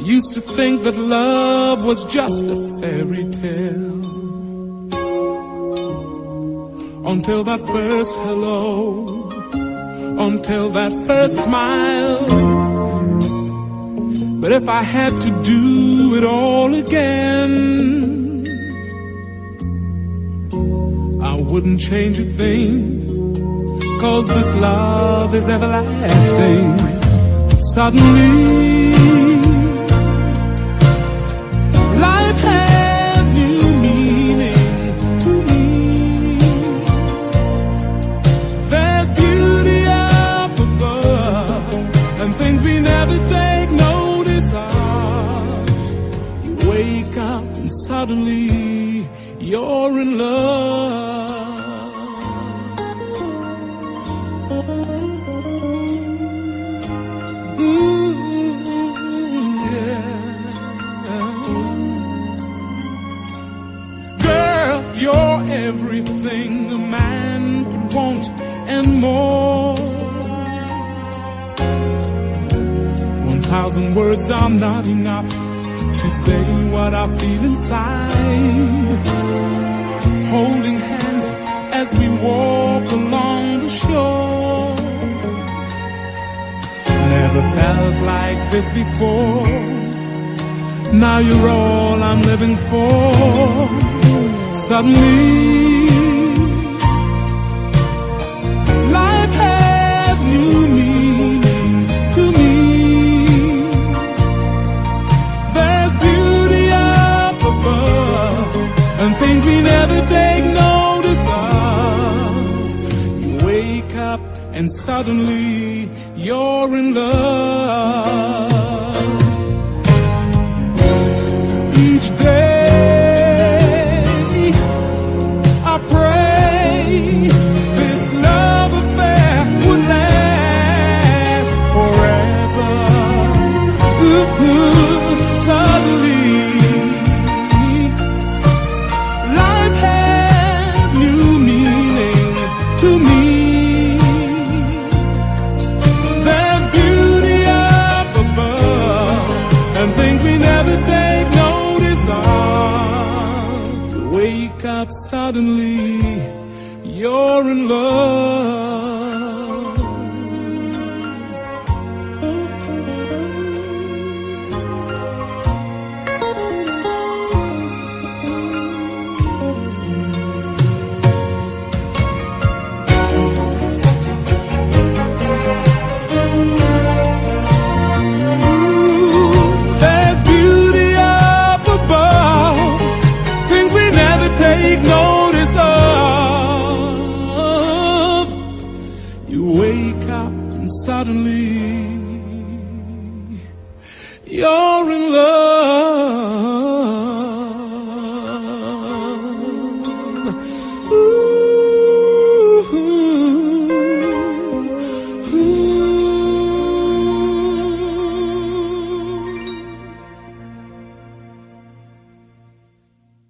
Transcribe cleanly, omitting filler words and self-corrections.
Used to think that love was just a fairy tale, until that first hello, until that first smile. But if I had to do it all again, I wouldn't change a thing, 'cause this love is everlasting. Suddenly life has new meaning to me. There's beauty up above and things we never take notice of. You wake up and suddenly you're in love. Ooh, yeah. You're everything a man could want and more. 1,000 words are not enough to say what I feel inside. Holding hands as we walk along the shore. Never felt like this before. Now you're all I'm living for. Suddenly, life has new meaning to me. There's beauty up above and things we never take notice of. You wake up and suddenly you're in love. Each day this love affair would last forever. Suddenly, life has new meaning to me. There's beauty up above and things we never take notice of. Wake up suddenly, you're in love. Ooh, there's beauty up above, things we never take notice of. You wake up and suddenly you're in love.